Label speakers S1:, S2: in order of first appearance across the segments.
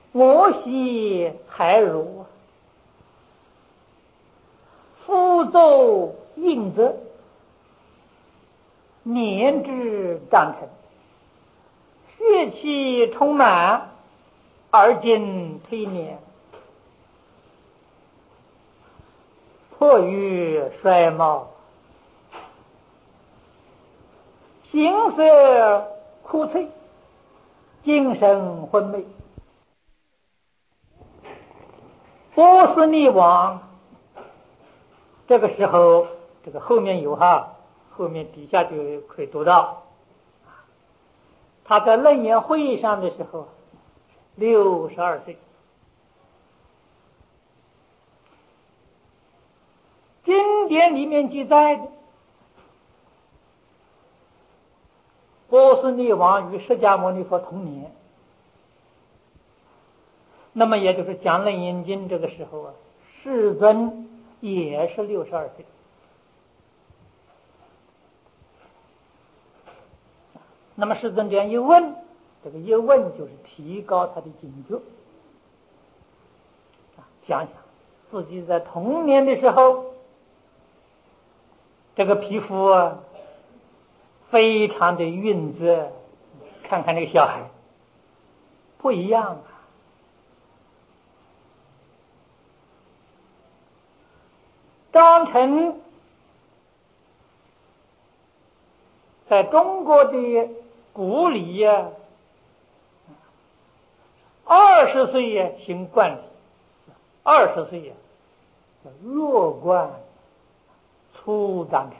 S1: 我兮海汝，夫奏应则，年之长成，血气充满，而今推年，迫于衰貌，形色枯悴，精神昏昧。波斯匿王，这个时候，这个后面有哈，后面底下就可以读到，他在楞严会议上的时候，62岁。经典里面记载的，波斯匿王与释迦牟尼佛同年。那么也就是讲楞严经这个时候啊，世尊也是62岁。那么世尊这样一问，这个一问就是提高他的警觉。想想自己在童年的时候，这个皮肤啊非常的匀泽，看看那个小孩不一样啊。张晨在中国的古礼呀，20岁呀行冠礼，20岁呀叫弱冠粗张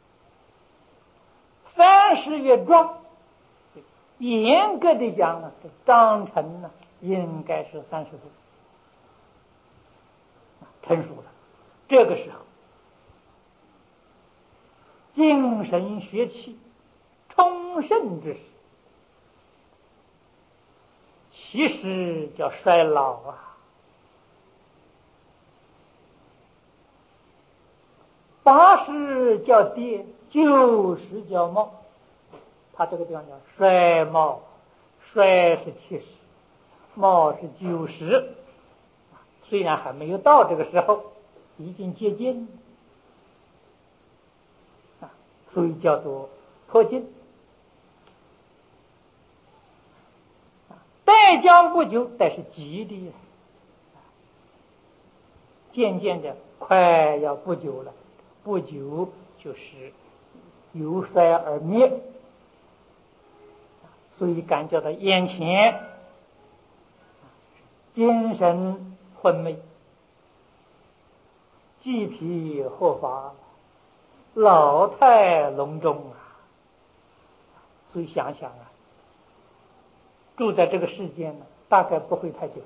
S1: 开，30越壮。严格的讲呢，张晨呢应该是30岁，成熟了。这个时候，精神血气充盛之时，其实叫衰老啊。80叫跌，90叫冒。他这个地方叫衰冒，衰是70，冒是90。虽然还没有到这个时候，已经接近，所以叫做迫近。待将不久，但是吉利，渐渐的快要不久了，不久就是由衰而灭，所以感觉到眼前精神昏昧，鸡皮鹤发，老态龙钟啊。所以想想啊，住在这个世间呢，大概不会太久，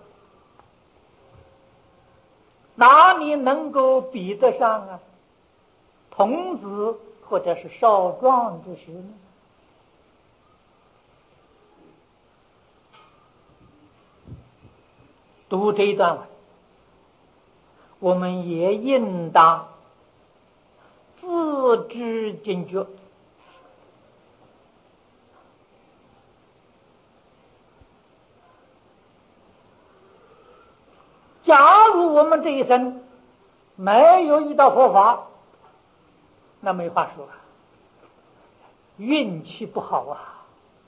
S1: 哪里能够比得上啊童子或者是少壮之时呢？读这一段文，我们也应当自知警觉。假如我们这一生没有遇到佛法，那没话说，运气不好啊，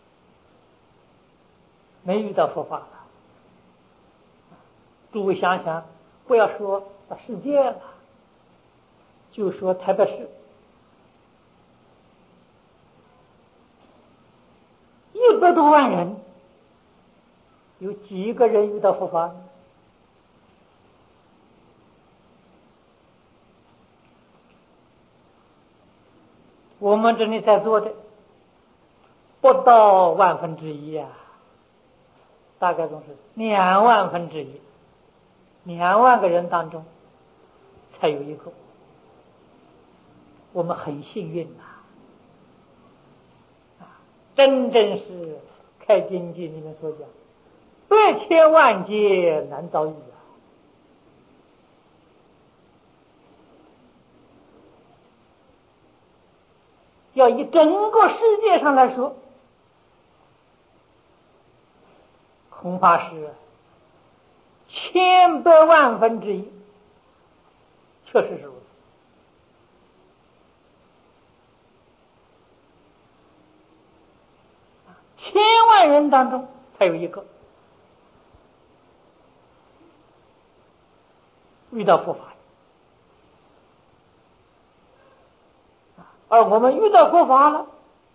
S1: 没遇到佛法了。诸位想想，不要说世界了，就说台北市100多万人，有几个人遇到佛法？我们这里在座的不到1/1000啊，大概总是2/1000，2万个人当中才有一个。我们很幸运真正是开经记里面所讲，100千万劫难遭遇啊。要以整个世界上来说，恐怕是千百万分之一，确实是如此。千万人当中才有一个遇到佛法的，而我们遇到佛法了，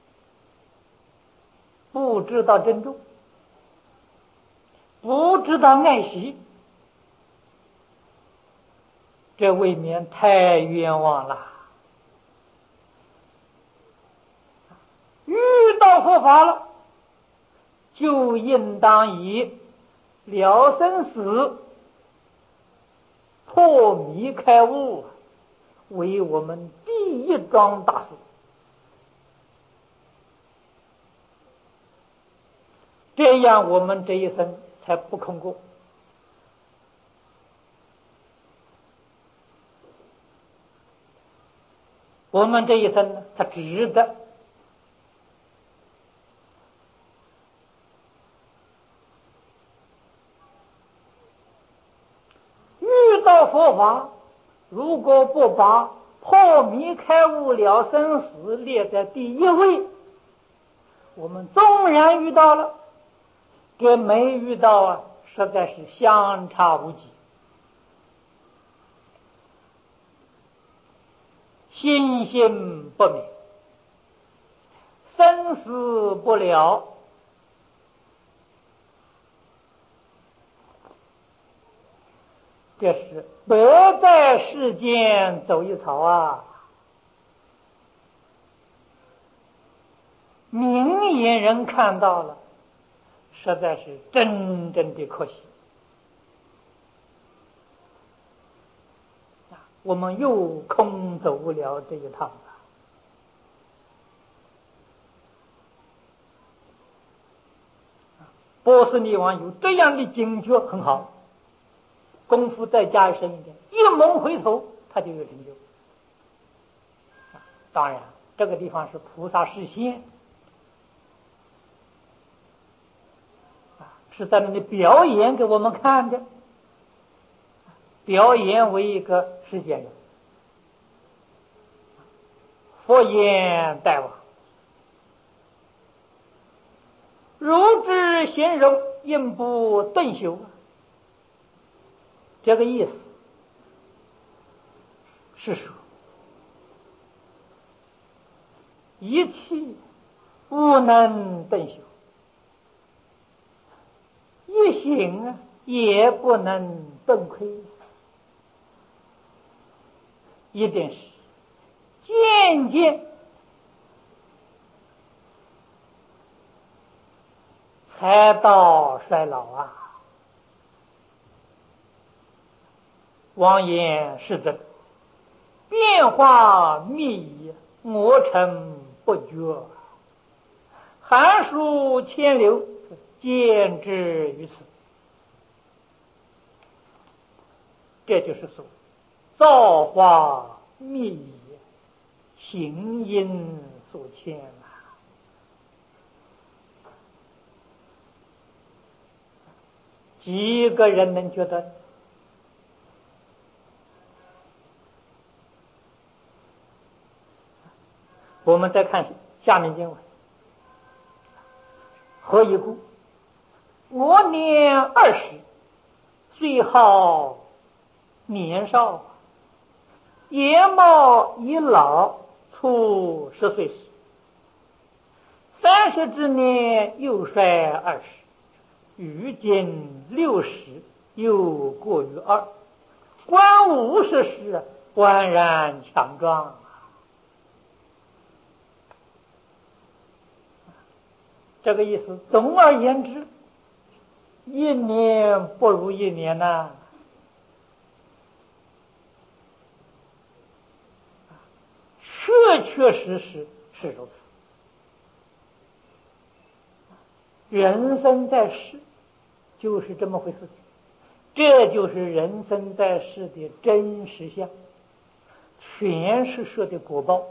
S1: 不知道珍重，不知道爱惜，这未免太冤枉了。遇到佛法了，就应当以了生死、破迷开悟为我们第一桩大事。这样我们这一生才不空过。我们这一生才值得遇到佛法，如果不把破迷开悟了生死列在第一位，我们纵然遇到了，跟没遇到啊，实在是相差无几。心心不明，生死不了，这是白在世间走一遭啊！明眼人看到了，实在是真正的可惜。我们又空走了这一趟了。波斯匿王有这样的警觉很好，功夫再加深一点，一猛回头他就有成就。当然这个地方是菩萨示现，是在那里表演给我们看的，表演为一个世间人。佛言大王，如之形容，应不顿休。这个意思是说，一气不能顿休，一行也不能顿亏，一定是渐渐才到衰老啊。王言是真，变化密矣，我诚不觉。寒暑迁流，见之于此。这就是说，造化密矣，行因所牵啊。几个人能觉得？我们再看下面经文，何以故？我年20，虽好年少，眼貌已老，初10岁时，30之年又衰20，余今60，又过于2，观50时，宛然强壮。这个意思，总而言之，一年不如一年呐。确确实实是如此。人生在世就是这么回事情，这就是人生在世的真实相，全是说的果报。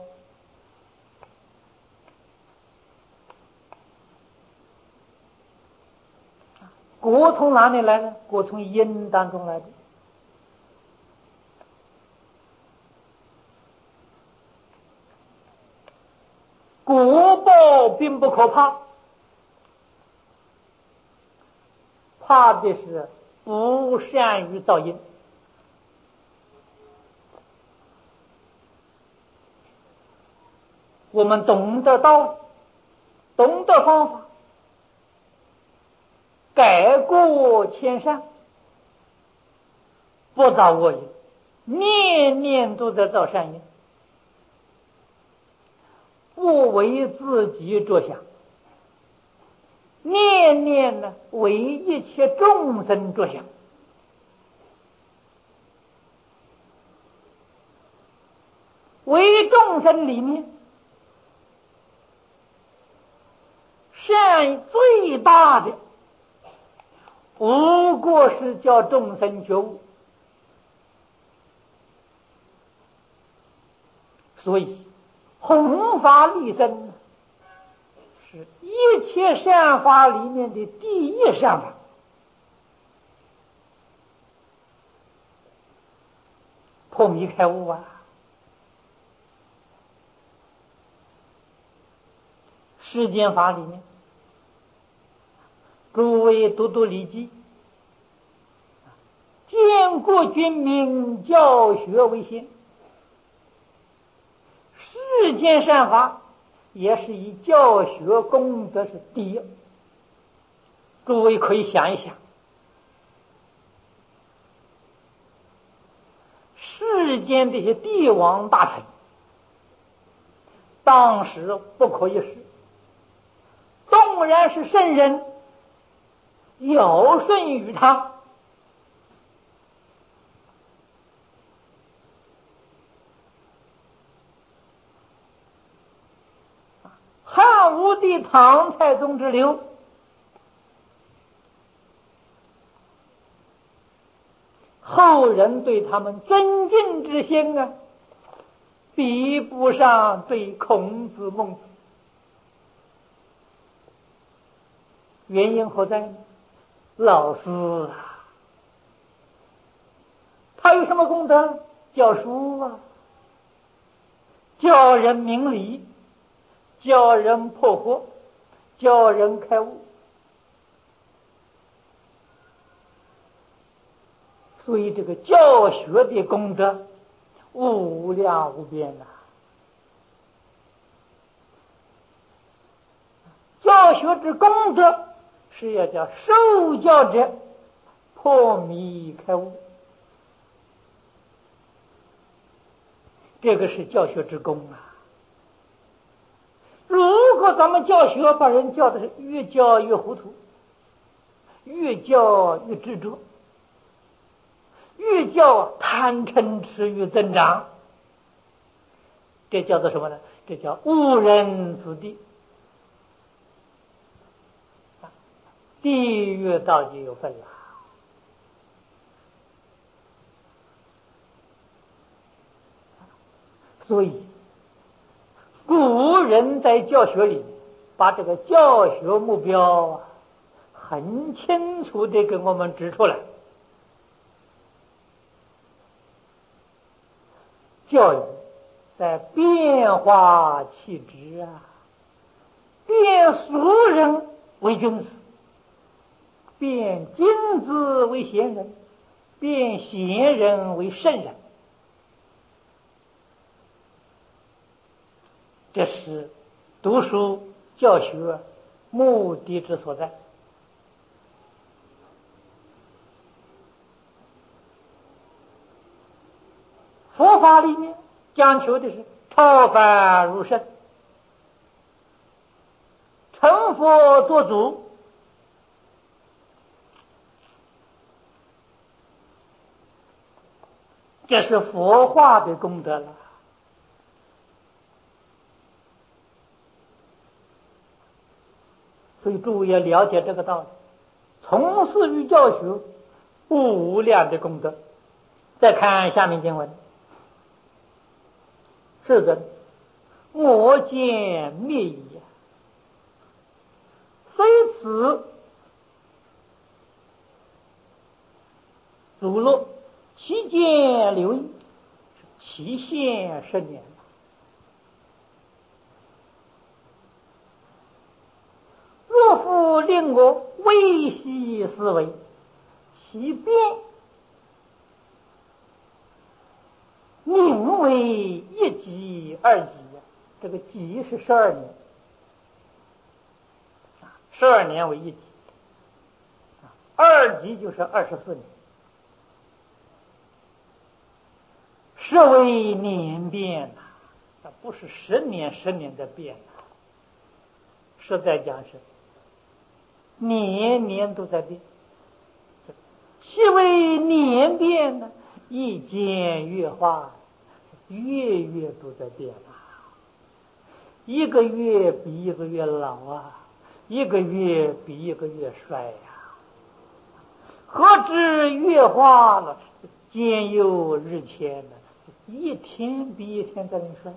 S1: 果从哪里来呢？果从因当中来的。果报并不可怕，怕的是不善于造因。我们懂得道，懂得方法，改过迁善，不造恶因，念念都在造善因，不为自己着想，念念呢为一切众生着想。为众生里面善最大的，不过是叫众生觉悟。所以弘法利生是一切善法里面的第一善法。破迷开悟啊！世间法里面，诸位读读礼记，建国军民，教学为先。世间善法也是以教学功德是第一。诸位可以想一想，世间这些帝王大臣，当时不可一世，纵然是圣人，尧舜禹汤，汉武帝唐太宗之流，后人对他们尊敬之心啊，比不上对孔子孟子。原因何在呢？老师啊，他有什么功德？教书啊，教人明理，教人破惑，教人开悟。所以这个教学的功德无量无边呐！教学之功德是要叫受教者破迷开悟，这个是教学之功啊！如果咱们教学把人教的是越教越糊涂，越教越执着，越教贪嗔痴欲增长，这叫做什么呢？这叫误人子弟，地狱道就有份了。所以古人在教学里把这个教学目标很清楚地给我们指出来。教育在变化气质啊，变俗人为君子，变君子为贤人，变贤人为圣人。这是读书教学目的之所在。佛法里面讲求的是超凡入圣，成佛作主，这是佛化的功德了。所以诸位要了解这个道理，从事于教学无量的功德。再看下面经文，是的，我见灭矣，虽此祖录期间留意，期限10年。若复令我微细思维，其变宁为1己2己，这个己是12年，12年为1己，2己就是24年，是为年变呐，不是10年10年的变呐，实在讲是年年都在变。其为年变呢，一渐越化，月月都在变一个月比一个月老一个月比一个月衰何知月化了，渐又日迁呢，一天比一天在那衰。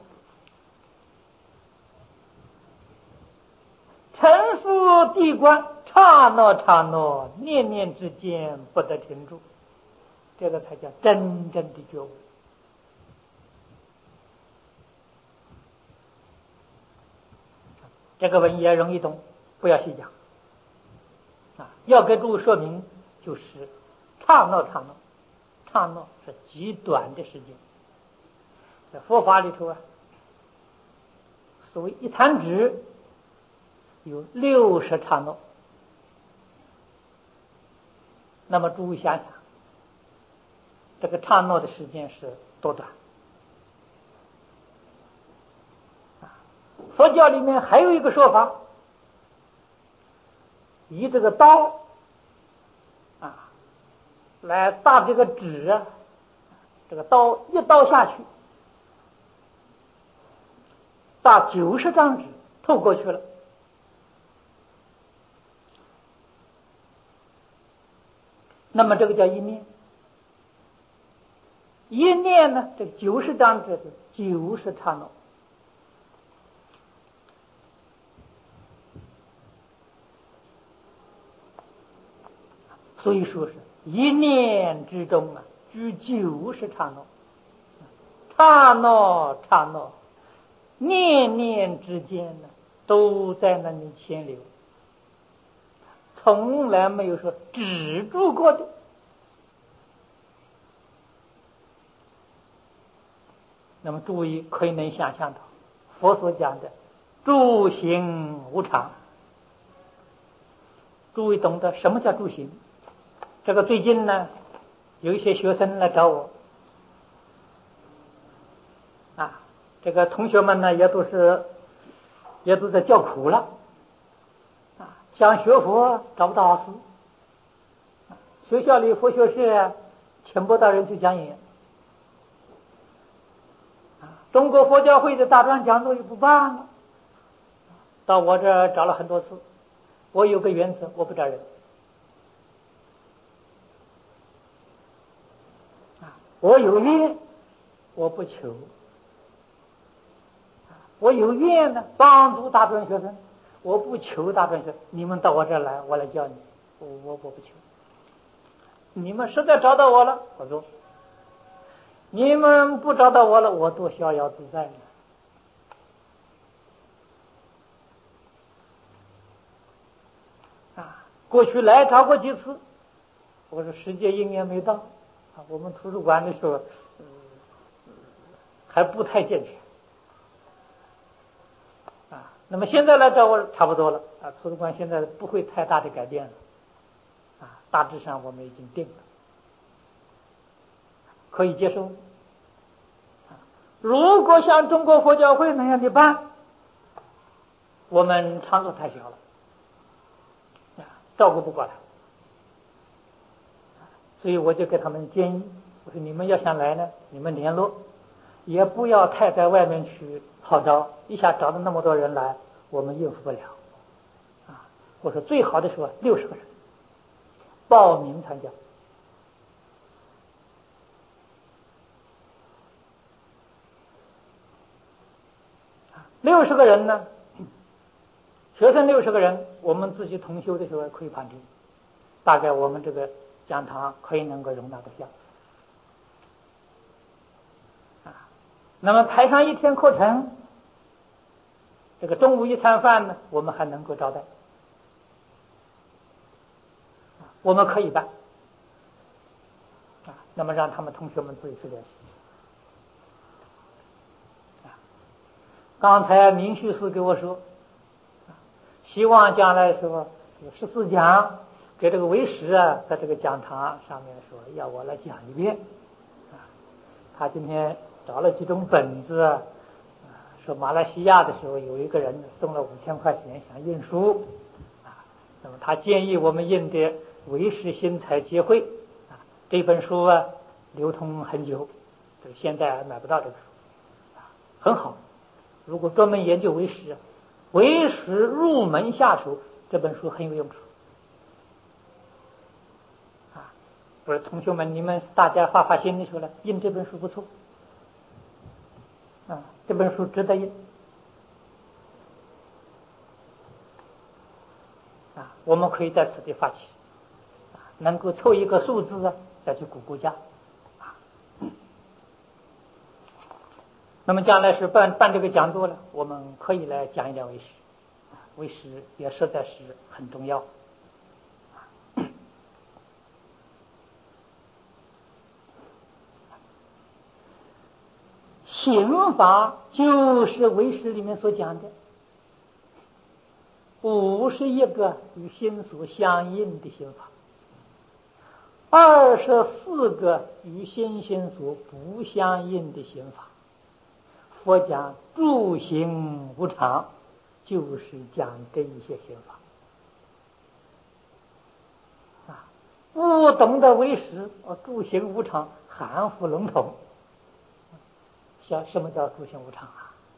S1: 臣服地观，刹那，念念之间不得停住，这个才叫真正的觉悟。这个文也容易懂，不要细讲要给诸位说明，就是刹那是极短的时间。在佛法里头所谓一弹指有60刹那。那么诸位想想，这个刹那的时间是多短佛教里面还有一个说法，以这个刀来搭这个纸这个刀一刀下去，搭90张纸透过去了。那么这个叫一念，一念呢，这90张纸是90刹那。所以说是一念之中居90刹那，刹那，念念之间都在那里牵流，从来没有说止住过的。那么诸位可以能想象到佛所讲的诸行无常，诸位懂得什么叫诸行？这个最近呢，有一些学生来找我这个同学们呢也都在叫苦了想学佛找不到老师学校里佛学士请不到人去讲演中国佛教会的大专讲座也不办了，到我这找了很多次。我有个原则，我不找人我有愿我不求我有愿呢帮助大专学生，我不求大专学生。你们到我这儿来，我来教你，我不求。你们实在找到我了，我做；你们不找到我了，我多逍遥自在呢。过去来找过几次，我说时间因缘没到我们图书馆的时候还不太健全那么现在来找我差不多了图书馆现在不会太大的改变了大致上我们已经定了，可以接受。如果像中国佛教会那样的办，我们场所太小了照顾不过来，所以我就给他们建议，我说你们要想来呢，你们联络，也不要太在外面去号召，一下找到那么多人来，我们应付不了我说最好的时候60个人报名参加60个人呢，学生60个人，我们自己同修的时候可以判定，大概我们这个讲堂可以能够容纳得下。那么排上一天课程，这个中午一餐饭呢，我们还能够招待，我们可以办那么让他们同学们自己去练习。刚才明旭师给我说，希望将来说14讲给这个为师在这个讲堂上面说要我来讲一遍他今天找了几种本子说马来西亚的时候有一个人送了5000块钱想印书那么他建议我们印的为师新才结会这本书流通很久，现在买不到这个书很好。如果专门研究为师入门下手，这本书很有用处不是同学们，你们大家发心的时候呢，印这本书不错这本书值得印我们可以在此地发起能够凑一个数字再去鼓家那么将来是办这个讲座了，我们可以来讲一讲为师也实在是很重要。刑法就是为师里面所讲的51个与心所相应的刑法，24个与心所不相应的刑法。佛讲诸行无常，就是讲这一些刑法不懂得为师诸行无常含糊笼统。什么叫诸行无常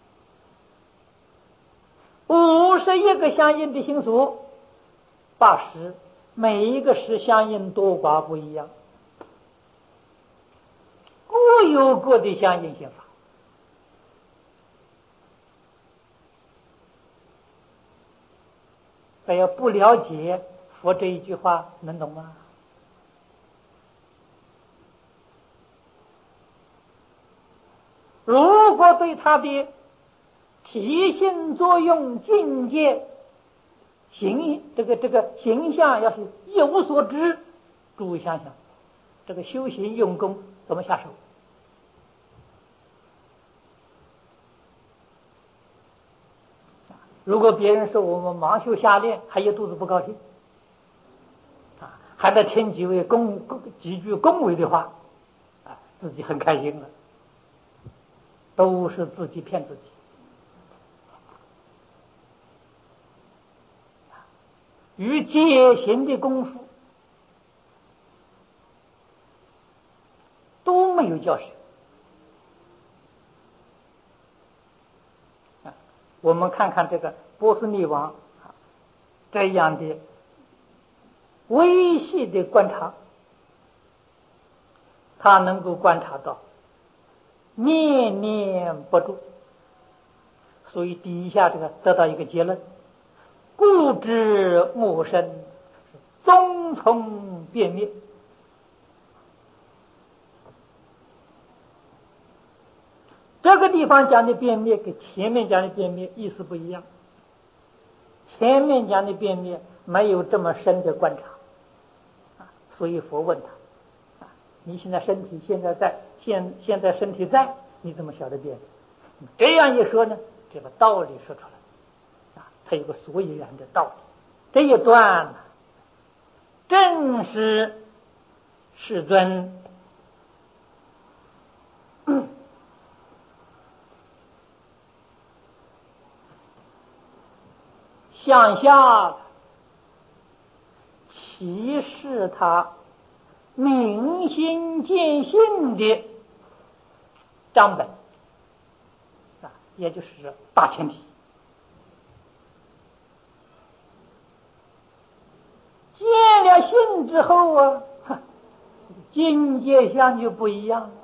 S1: 51个相应的心所，80每一个是相应多寡不一样，各有各的相应刑法。所以不了解佛这一句话能懂吗？如果对他的体性作用境界这个形象要是一无所知，诸位想想这个修行用功怎么下手？如果别人说我们盲修瞎练，还一肚子不高兴还在听几句恭维的话自己很开心了，都是自己骗自己。与戒行的功夫都没有教学我们看看这个波斯匿王这样的微细的观察，他能够观察到念念不住，所以底下这个得到一个结论：故知我身终从变灭。这个地方讲的变灭跟前面讲的变灭意思不一样。前面讲的变灭没有这么深的观察所以佛问他你现在身体现在身体在，你怎么晓得变灭？这样一说呢，这个道理说出来它有个所以然的道理。这一段正是世尊向下启示他明心见性的章本也就是大前提。见了性之后境界相就不一样了。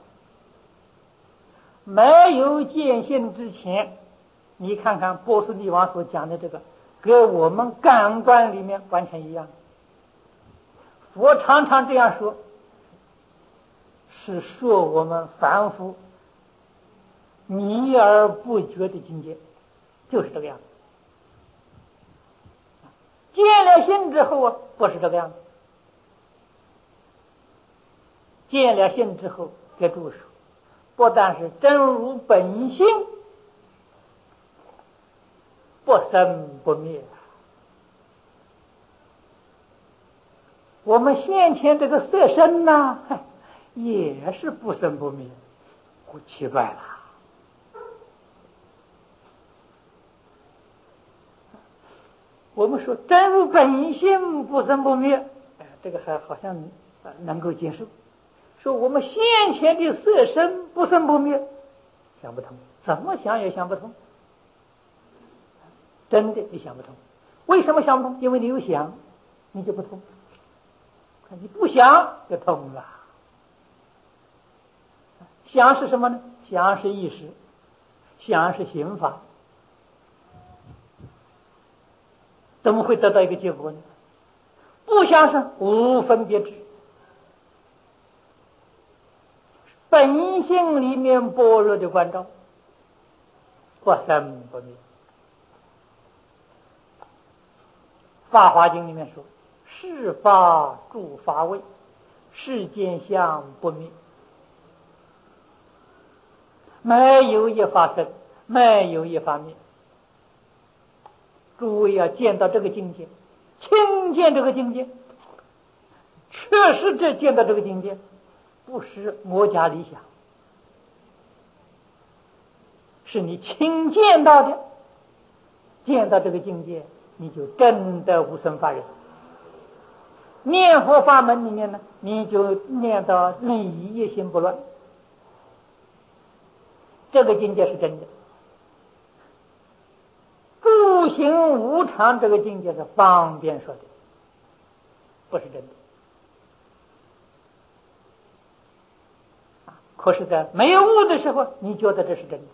S1: 没有见性之前，你看看波斯匿王所讲的这个跟我们感官里面完全一样。 佛常常这样说，是说我们凡夫迷而不觉的境界，就是这个样子。见了性之后不是这个样子。见了性之后，给注释，不但是真如本性，不生不灭。我们先前这个色身呢，也是不生不灭，不奇怪了。我们说真如本性不生不灭，这个还好像能够接受。说我们先前的色身不生不灭，想不通，怎么想也想不通，真的你想不通。为什么想不通？因为你有想，你就不通；你不想就通了。想是什么呢？想是意识，想是刑法，怎么会得到一个结果呢？不想是无分别执，本性里面般若的关照，不生不灭。法华经里面说，是法住法位，世间相不灭，没有一法生，没有一法灭。诸位要见到这个境界，亲见这个境界，确实这见到这个境界，不是我家理想，是你亲见到的。见到这个境界，你就真的无生法忍。念佛法门里面呢，你就念到你一心不乱，这个境界是真的。诸行无常这个境界是方便说的，不是真的。可是在没有悟的时候，你觉得这是真的；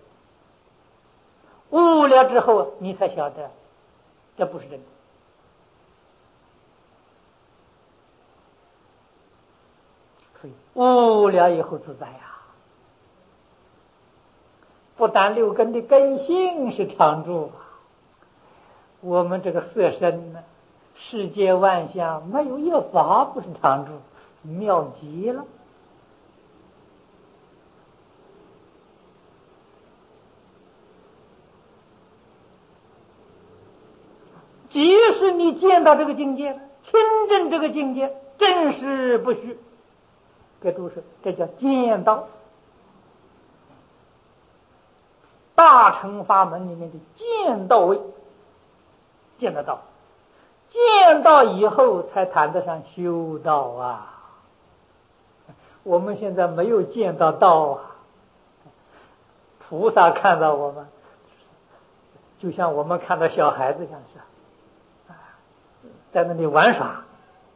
S1: 悟了之后，你才晓得这不是真的。所以悟了以后自在呀，不但六根的根性是常住，我们这个色身呢，世界万象没有一法不是常住，妙极了。即使你见到这个境界，亲证这个境界，真实不虚，给注释，这叫见到。大乘法门里面的见到位，见得到，见到以后才谈得上修道啊。我们现在没有见到道啊，菩萨看到我们，就像我们看到小孩子一样，是在那里玩耍，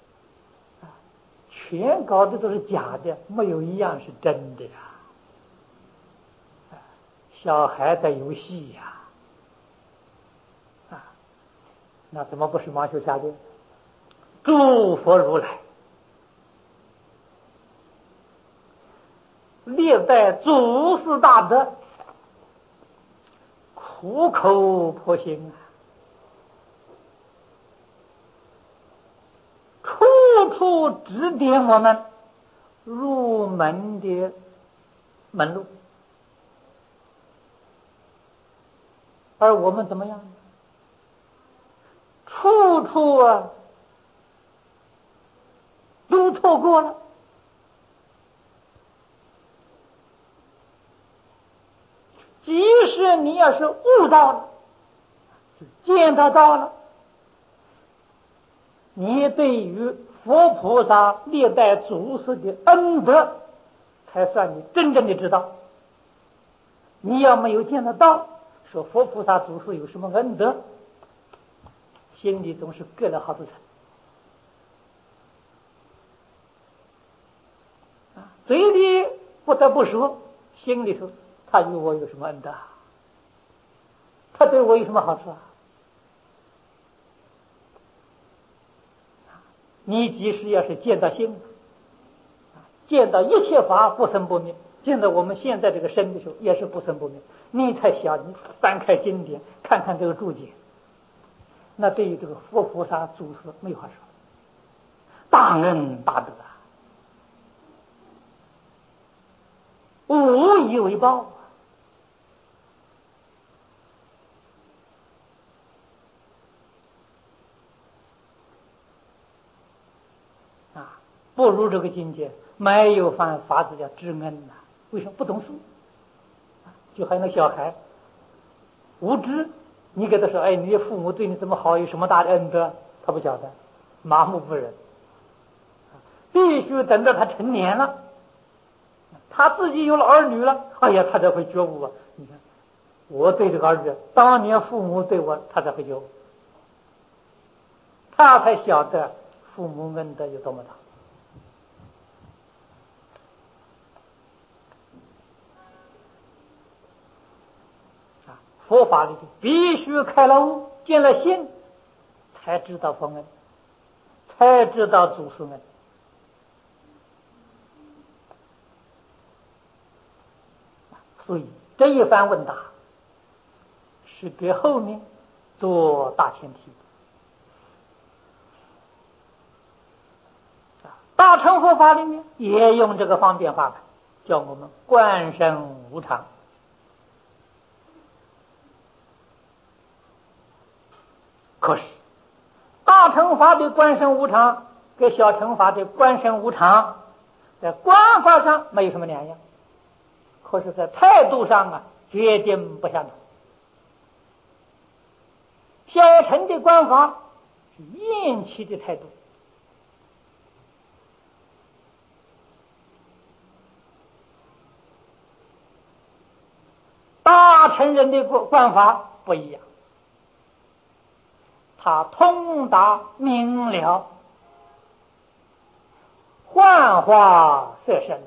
S1: 全搞的都是假的，没有一样是真的呀。小孩在游戏呀，那怎么不是盲修瞎练？诸佛如来历代祖师大德，苦口婆心啊，处处指点我们入门的门路，而我们怎么样？处处都错过了。即使你要是悟到了，见得到了，你对于佛菩萨历代祖师的恩德，才算你真正的知道。你要没有见得到，说佛菩萨祖师有什么恩德，心里总是隔了好多层。嘴里不得不说，心里头他与我有什么恩德？他对我有什么好处啊？ 你即使要是见到性，见到一切法不生不灭，见到我们现在这个身的时候也是不生不灭，你才想你翻开经典看看这个注解，那对于这个佛菩萨祖师没话说，大恩大德无以为报啊！不如这个境界，没有法子叫知恩呐。为什么不懂事？就好像那小孩无知，你给他说：“哎，你的父母对你这么好，有什么大的恩德？”他不晓得，麻木不仁。必须等到他成年了，他自己有了儿女了，哎呀，他才会觉悟啊！你看，我对这个儿女，当年父母对我，他才会觉悟，他才晓得父母恩德有多么大。佛法里头必须开了悟，见了心，才知道佛恩，才知道祖师恩。所以这一番问答是给后面做大前提。大乘佛法里面也用这个方便法门，叫我们观身无常。可是大乘法的观身无常跟小乘法的观身无常在观法上没有什么两样，可是在态度上决定不相同。小乘的观法是厌弃的态度，大乘人的观法不一样，他通达明了，幻化色身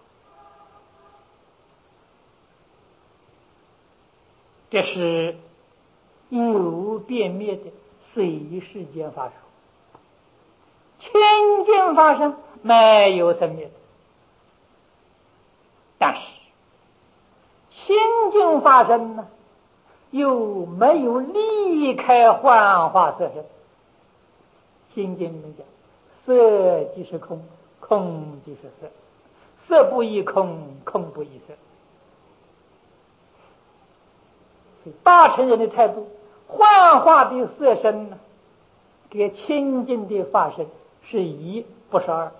S1: 这是有变灭的随世间法术，清净法身没有生灭的。但是清净法身呢，又没有离开幻化色身。心经里面讲，色即是空，空即是色，色不异空，空不异色。大乘人的态度，幻化的色身呢，跟清净的法身是一，不是二。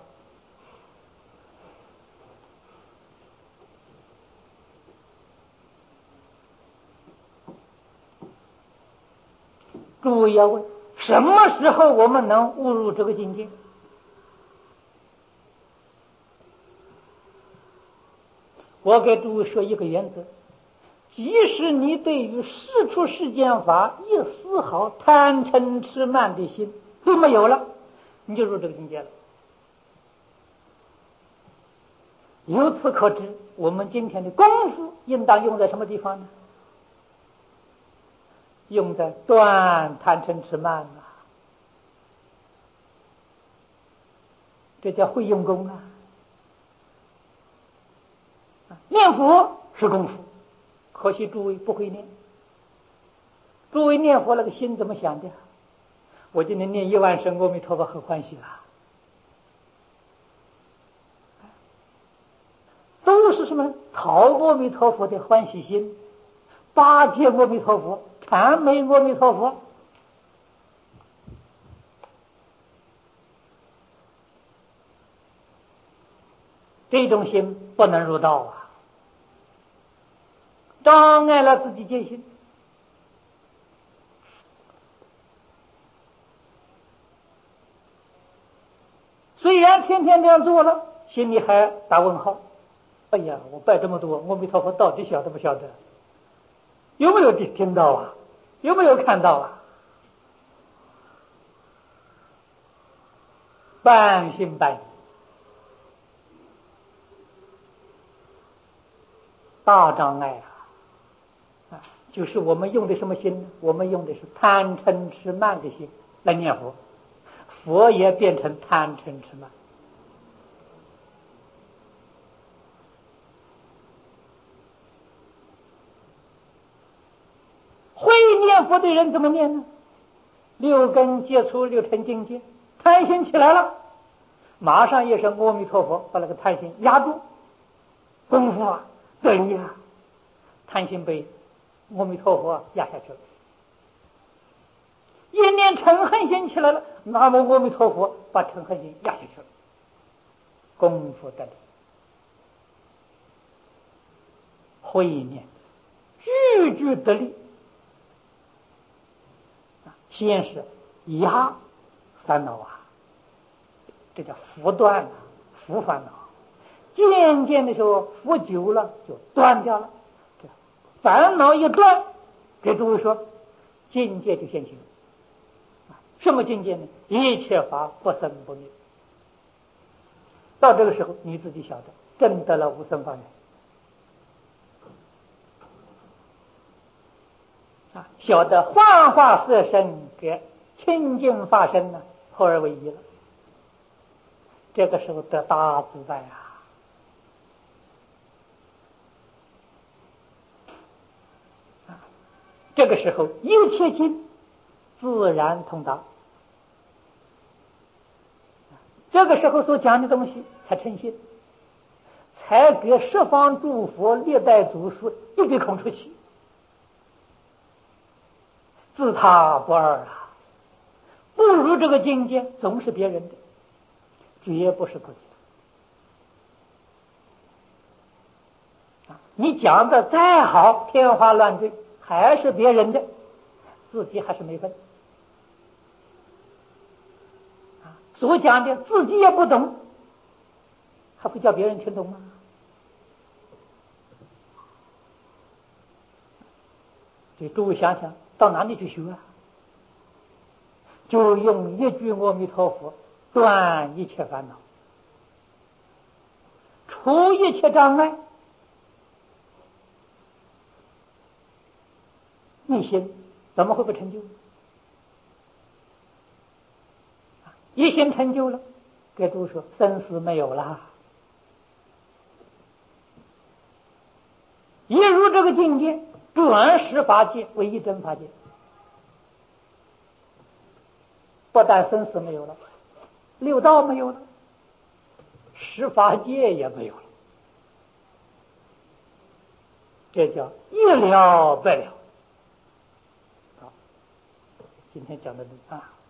S1: 诸位要问，什么时候我们能悟入这个境界？我给诸位说一个原则，即使你对于世出世间法一丝毫贪嗔痴慢的心都没有了，你就入这个境界了。由此可知，我们今天的功夫应当用在什么地方呢？用在断贪嗔痴慢这叫会用功念佛是功夫，可惜诸位不会念。诸位念佛那个心怎么想的？我今天念10000声阿弥陀佛很欢喜都是什么？讨阿弥陀佛的欢喜心，巴结阿弥陀佛，谄媚阿弥陀佛。这种心不能入道障碍了自己戒心。虽然天天这样做了，心里还打问号。哎呀，我拜这么多，阿弥陀佛到底晓得不晓得？有没有听到有没有看到半信半疑，大障碍就是我们用的什么心呢？我们用的是贪嗔痴慢的心来念佛。 佛也变成贪嗔痴慢。会念佛的人怎么念呢？六根接触六尘境界，贪心起来了，马上一声阿弥陀佛，把那个贪心压住，功夫啊得力啊，贪心被阿弥陀佛压下去了。一念嗔恨心起来了，南无阿弥陀佛，把嗔恨心压下去了，功夫得力。会念句句得力。先是压烦恼啊，这叫伏断啊，伏烦恼。渐渐的时候，伏久了就断掉了。烦恼一断，给诸位说，境界就现行。什么境界呢？一切法不生不灭。到这个时候，你自己晓得，证得了无生法忍。晓得幻化色身跟清净法身呢，合而为一了。这个时候得大自在这个时候一切境自然通达。这个时候所讲的东西才称心，才给十方诸佛历代祖师一笔空出去，自他不二啊！不如这个境界总是别人的，绝不是自己的。你讲的再好，天花乱坠，还是别人的，自己还是没分。所讲的自己也不懂，还会叫别人听懂吗？所以诸位想想，到哪里去学啊？就用一句阿弥陀佛断一切烦恼，除一切障碍，一心怎么会不成就？一心成就了，给诸位说，生死没有了。一入这个境界，转十法界为一真法界，不但生死没有了，六道没有了，十法界也没有了，这叫一了百了。好，今天讲到这里啊。